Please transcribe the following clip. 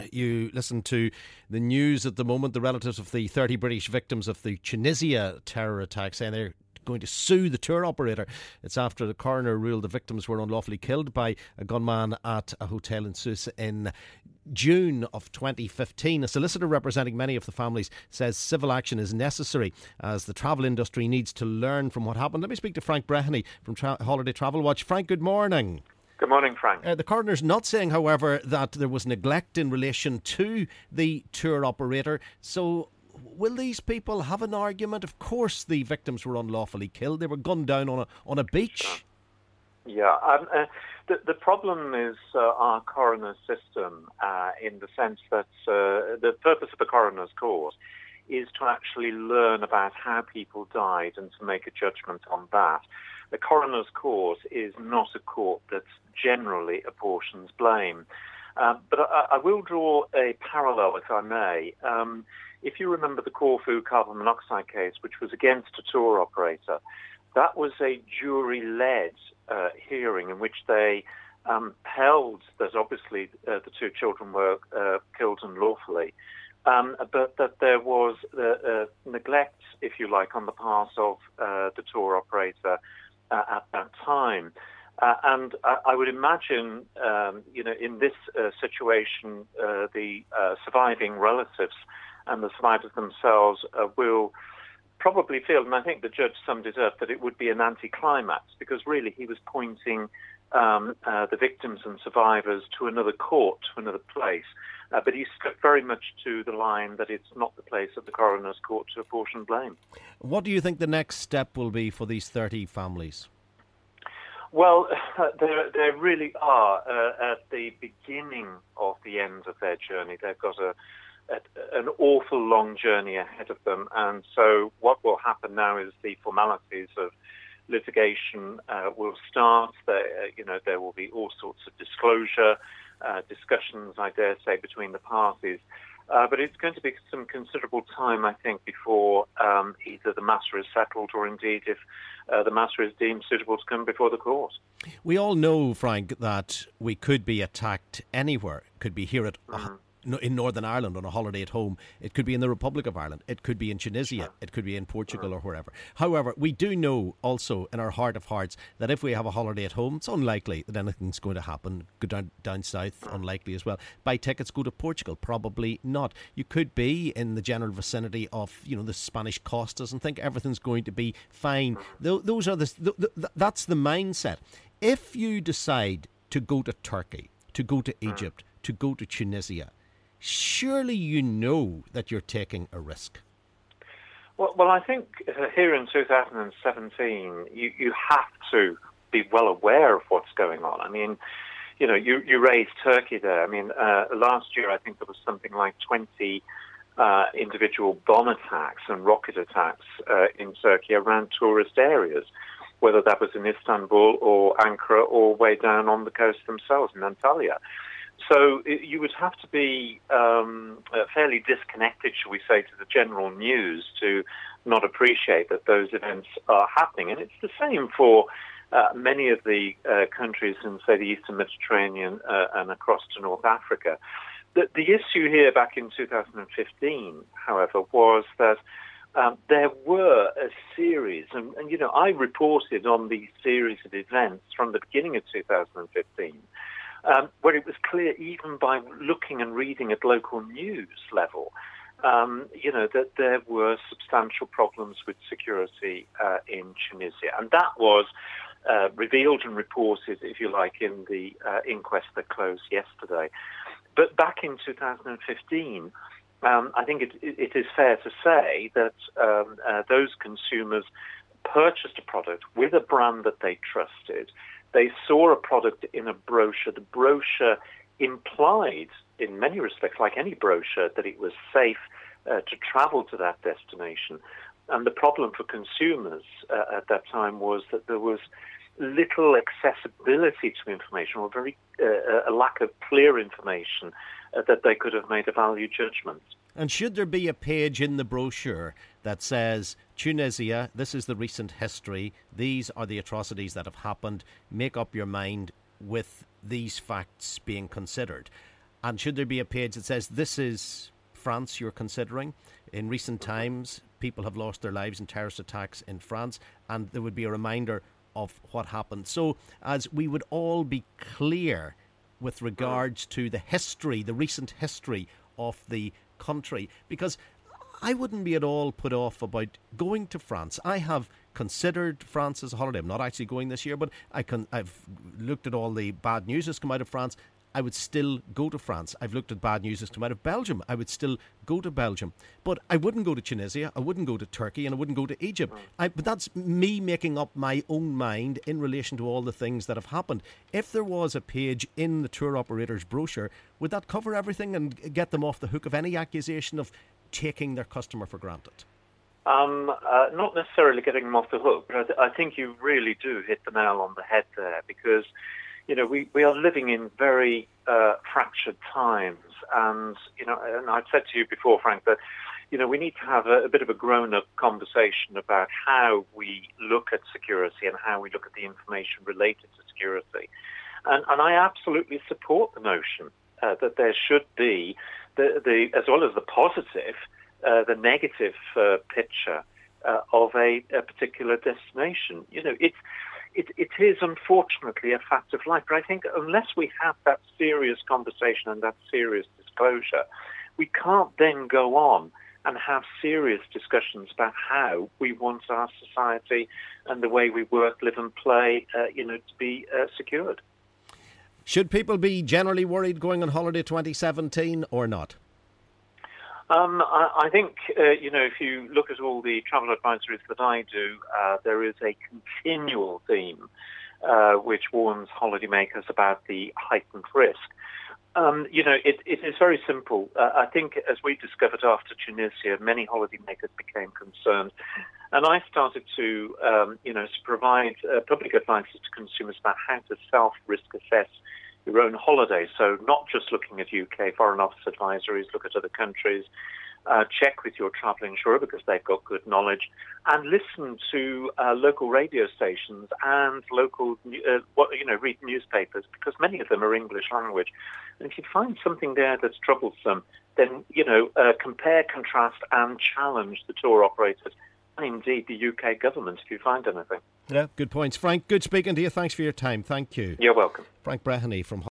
You listen to the news at the moment. The relatives of the 30 British victims of the Tunisia terror attack saying they're going to sue the tour operator. It's after the coroner ruled the victims were unlawfully killed by a gunman at a hotel in Sousse in June of 2015. A solicitor representing many of the families says civil action is necessary as the travel industry needs to learn from what happened. Let me speak to Frank Breheny from Holiday Travel Watch. Frank, good morning. Good morning, Frank. The coroner's not saying, however, that there was neglect in relation to the tour operator. So will these people have an argument? Of course the victims were unlawfully killed. They were gunned down on a beach. Yeah, the problem is our coroner's system in the sense that the purpose of the coroner's court is to actually learn about how people died and to make a judgment on that. The coroner's court is not a court that generally apportions blame. But I will draw a parallel, if I may. If you remember the Corfu carbon monoxide case, which was against a tour operator, that was a jury-led hearing in which they held that obviously the two children were killed unlawfully, but that there was neglect, if you like, on the part of the tour operator at that time. And I would imagine, in this situation, the surviving relatives and the survivors themselves will probably feel, and I think the judge summed it up, that it would be an anticlimax because really he was pointing the victims and survivors to another court, to another place. But he stuck very much to the line that it's not the place of the coroner's court to apportion blame. What do you think the next step will be for these 30 families? Well, they really are at the beginning of the end of their journey. They've got an awful long journey ahead of them. And so what will happen now is the formalities of litigation will start. There will be all sorts of disclosure, discussions, I dare say, between the parties. But it's going to be some considerable time, I think, before either the matter is settled or indeed if the matter is deemed suitable to come before the court. We all know, Frank, that we could be attacked anywhere. It could be here in Northern Ireland on a holiday at home. It could be in the Republic of Ireland. It could be in Tunisia. It could be in Portugal or wherever. However, we do know also in our heart of hearts that if we have a holiday at home, it's unlikely that anything's going to happen. Go down south, unlikely as well. Buy tickets, go to Portugal, probably not. You could be in the general vicinity of, the Spanish costas and think everything's going to be fine. Those are that's the mindset. If you decide to go to Turkey, to go to Egypt, to go to Tunisia, surely you know that you're taking a risk. Well, I think here in 2017, you have to be well aware of what's going on. I mean, you raised Turkey there. I mean, last year I think there was something like 20 individual bomb attacks and rocket attacks in Turkey around tourist areas, whether that was in Istanbul or Ankara or way down on the coast themselves in Antalya. So you would have to be fairly disconnected, shall we say, to the general news to not appreciate that those events are happening. And it's the same for many of the countries in, say, the Eastern Mediterranean and across to North Africa. The issue here back in 2015, however, was that there were a series, and I reported on these series of events from the beginning of 2015, where it was clear, even by looking and reading at local news level, that there were substantial problems with security in Tunisia. And that was revealed and reported, if you like, in the inquest that closed yesterday. But back in 2015, I think it is fair to say that those consumers purchased a product with a brand that they trusted. They saw a product in a brochure. The brochure implied, in many respects, like any brochure, that it was safe to travel to that destination. And the problem for consumers at that time was that there was little accessibility to information, or a lack of clear information that they could have made a value judgment. And should there be a page in the brochure that says, Tunisia, this is the recent history, these are the atrocities that have happened, make up your mind with these facts being considered? And should there be a page that says, this is France you're considering? In recent times, people have lost their lives in terrorist attacks in France, and there would be a reminder of what happened. So as we would all be clear with regards to the history, the recent history of the country, because I wouldn't be at all put off about going to France. I have considered France as a holiday. I'm not actually going this year, but I've looked at all the bad news that's come out of France. I would still go to France. I've looked at bad news that's come out of Belgium. I would still go to Belgium. But I wouldn't go to Tunisia, I wouldn't go to Turkey, and I wouldn't go to Egypt. But that's me making up my own mind in relation to all the things that have happened. If there was a page in the tour operator's brochure, would that cover everything and get them off the hook of any accusation of taking their customer for granted? Not necessarily getting them off the hook, but I think you really do hit the nail on the head there, because we are living in very fractured times, and and I've said to you before, Frank, that we need to have a bit of a grown-up conversation about how we look at security and how we look at the information related to security, and I absolutely support the notion that there should be the as well as the positive, the negative picture of a particular destination. It is unfortunately a fact of life, but I think unless we have that serious conversation and that serious disclosure, we can't then go on and have serious discussions about how we want our society and the way we work, live and play, to be secured. Should people be generally worried going on holiday 2017 or not? I think, if you look at all the travel advisories that I do, there is a continual theme which warns holidaymakers about the heightened risk. It is very simple. I think, as we discovered after Tunisia, many holidaymakers became concerned. And I started to provide public advice to consumers about how to self-risk assess your own holiday. So not just looking at UK Foreign Office advisories, look at other countries, check with your travel insurer because they've got good knowledge, and listen to local radio stations and local, read newspapers, because many of them are English language. And if you find something there that's troublesome, then, compare, contrast and challenge the tour operators and indeed the UK government if you find anything. Yeah, good points. Frank, good speaking to you. Thanks for your time. Thank you. You're welcome. Frank Breheny from